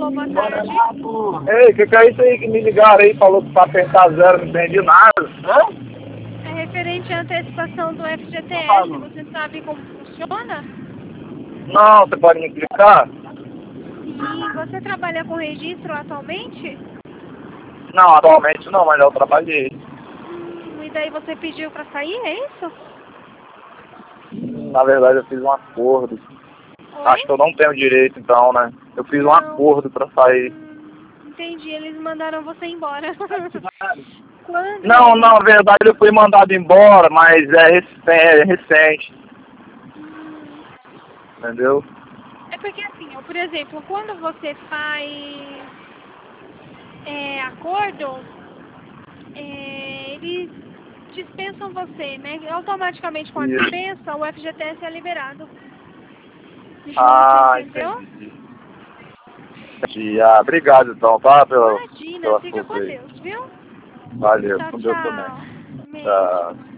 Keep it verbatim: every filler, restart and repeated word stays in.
Alô, boa tarde. Ei, que que é isso aí que me ligaram aí? Falou que pra apertar zero, não entendi nada. Hã? É referente à antecipação do F G T S, você sabe como funciona? Não, você pode me explicar? Sim, você trabalha com registro atualmente? Não, atualmente não, mas eu trabalhei. Hum, e daí você pediu pra sair, é isso? Na verdade eu fiz um acordo. Oi? Acho que eu não tenho direito então, né? Eu fiz um Não. acordo pra sair. Hum, entendi, eles mandaram você embora. Quando? Não, não, na verdade eu fui mandado embora, mas é recente. É recente. Hum, Entendeu? é porque assim, ó, por exemplo, quando você faz é, acordo, é, eles dispensam você, né? Automaticamente com a Isso. dispensa, o F G T S é liberado. Junto, Ah, entendeu? entendi. Entendi. Ah, obrigado então, tá? Pela, Imagina, pela fica força com aí. Deus, viu? Valeu, Tchau, com Deus também. tchau. Beijo. Tchau.